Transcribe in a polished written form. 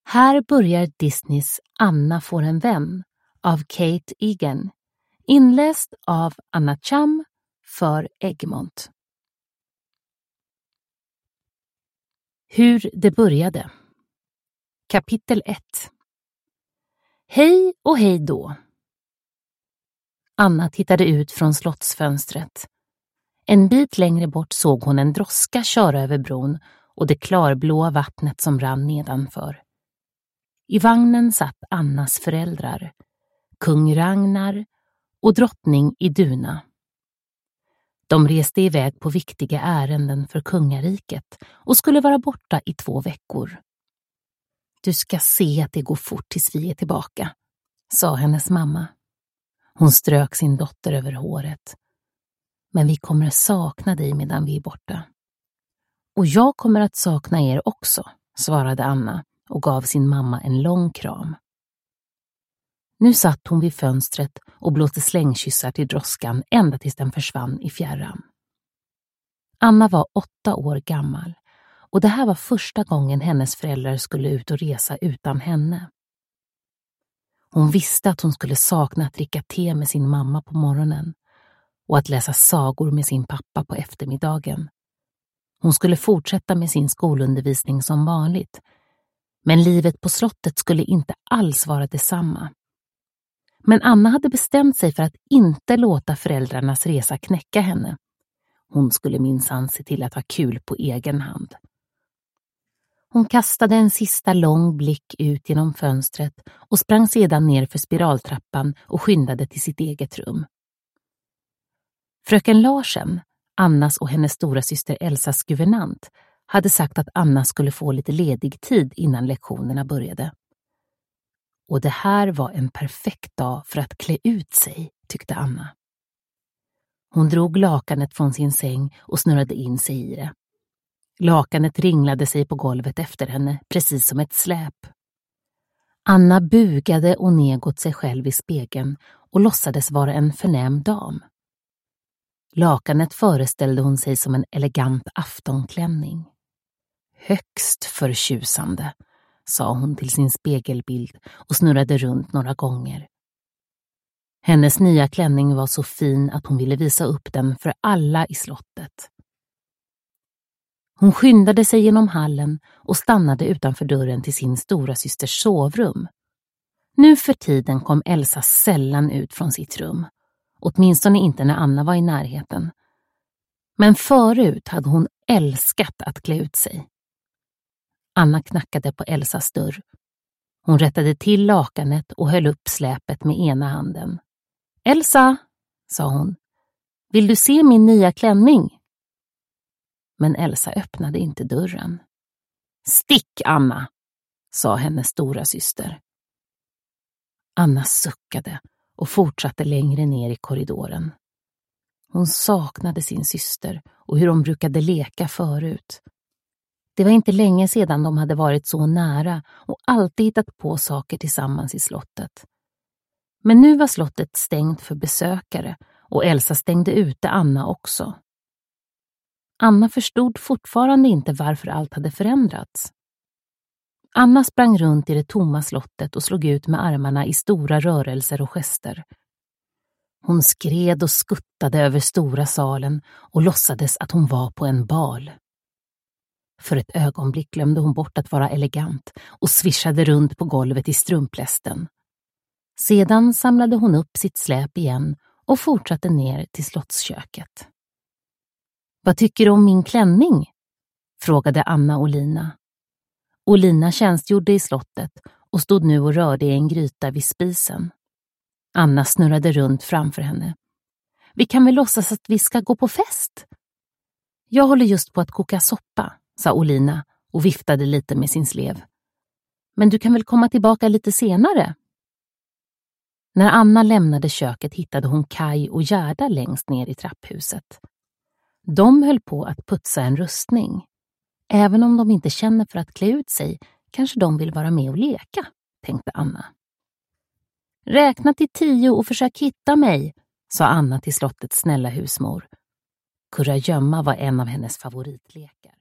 Här börjar Disneys Anna får en vän av Kate Egan, inläst av Anna Cham för Egmont. Hur det började. Kapitel 1. Hej och hej då. Anna tittade ut från slottsfönstret. En bit längre bort såg hon en droska köra över bron och det klarblåa vattnet som rann nedanför. I vagnen satt Annas föräldrar, kung Ragnar och drottning Iduna. De reste iväg på viktiga ärenden för kungariket och skulle vara borta i 2 veckor. Du ska se att det går fort tills vi är tillbaka, sa hennes mamma. Hon strök sin dotter över håret. Men vi kommer att sakna dig medan vi är borta. Och jag kommer att sakna er också, svarade Anna och gav sin mamma en lång kram. Nu satt hon vid fönstret och blåste slängkyssar till droskan ända tills den försvann i fjärran. Anna var 8 år gammal och det här var första gången hennes föräldrar skulle ut och resa utan henne. Hon visste att hon skulle sakna att dricka te med sin mamma på morgonen och att läsa sagor med sin pappa på eftermiddagen. Hon skulle fortsätta med sin skolundervisning som vanligt, men livet på slottet skulle inte alls vara detsamma. Men Anna hade bestämt sig för att inte låta föräldrarnas resa knäcka henne. Hon skulle minsann se till att ha kul på egen hand. Hon kastade en sista lång blick ut genom fönstret och sprang sedan ner för spiraltrappan och skyndade till sitt eget rum. Fröken Larsen, Annas och hennes stora syster Elsas guvernant, hade sagt att Anna skulle få lite ledig tid innan lektionerna började. Och det här var en perfekt dag för att klä ut sig, tyckte Anna. Hon drog lakanet från sin säng och snurrade in sig i det. Lakanet ringlade sig på golvet efter henne, precis som ett släp. Anna bugade och negåt sig själv i spegeln och låtsades vara en förnäm dam. Lakanet föreställde hon sig som en elegant aftonklänning. Högst förtjusande, sa hon till sin spegelbild och snurrade runt några gånger. Hennes nya klänning var så fin att hon ville visa upp den för alla i slottet. Hon skyndade sig genom hallen och stannade utanför dörren till sin stora systers sovrum. Nu för tiden kom Elsa sällan ut från sitt rum, åtminstone inte när Anna var i närheten. Men förut hade hon älskat att klä ut sig. Anna knackade på Elsas dörr. Hon rättade till lakanet och höll upp släpet med ena handen. Elsa, sa hon, vill du se min nya klänning? Men Elsa öppnade inte dörren. Stick, Anna, sa hennes stora syster. Anna suckade och fortsatte längre ner i korridoren. Hon saknade sin syster och hur de brukade leka förut. Det var inte länge sedan de hade varit så nära och alltid hittat på saker tillsammans i slottet. Men nu var slottet stängt för besökare och Elsa stängde ute Anna också. Anna förstod fortfarande inte varför allt hade förändrats. Anna sprang runt i det tomma slottet och slog ut med armarna i stora rörelser och gester. Hon skred och skuttade över stora salen och låtsades att hon var på en bal. För ett ögonblick glömde hon bort att vara elegant och svischade runt på golvet i strumplästen. Sedan samlade hon upp sitt släp igen och fortsatte ner till slottsköket. Vad tycker du om min klänning? Frågade Anna och Lina. Och Lina tjänstgjorde i slottet och stod nu och rörde i en gryta vid spisen. Anna snurrade runt framför henne. Vi kan väl låtsas att vi ska gå på fest? Jag håller just på att koka soppa, sa Olina och viftade lite med sin slev. Men du kan väl komma tillbaka lite senare? När Anna lämnade köket hittade hon Kaj och Gerda längst ner i trapphuset. De höll på att putsa en rustning. Även om de inte känner för att klä ut sig kanske de vill vara med och leka, tänkte Anna. Räkna till 10 och försök hitta mig, sa Anna till slottets snälla husmor. Kurragömma var en av hennes favoritlekar.